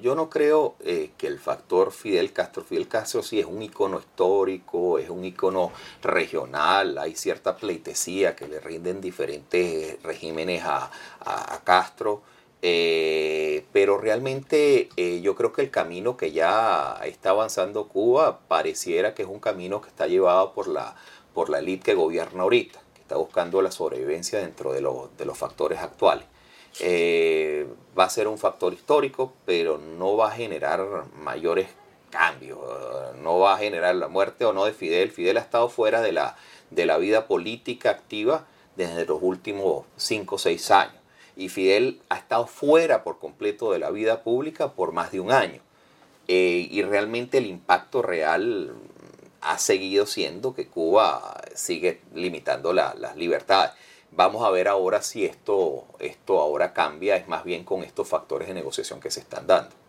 yo no creo que el factor Fidel Castro sí es un icono histórico, es un icono regional, hay cierta pleitesía que le rinden diferentes regímenes a Castro, pero realmente yo creo que el camino que ya está avanzando Cuba pareciera que es un camino que está llevado por la élite que gobierna ahorita, que está buscando la sobrevivencia dentro de los factores actuales. Va a ser un factor histórico, pero no va a generar mayores cambios, no va a generar la muerte o no de Fidel. Fidel ha estado fuera de la vida política activa desde los últimos 5 o 6 años. Y Fidel ha estado fuera por completo de la vida pública por más de un año. Y realmente el impacto real ha seguido siendo que Cuba sigue limitando las libertades. Vamos a ver ahora si esto ahora cambia, es más bien con estos factores de negociación que se están dando.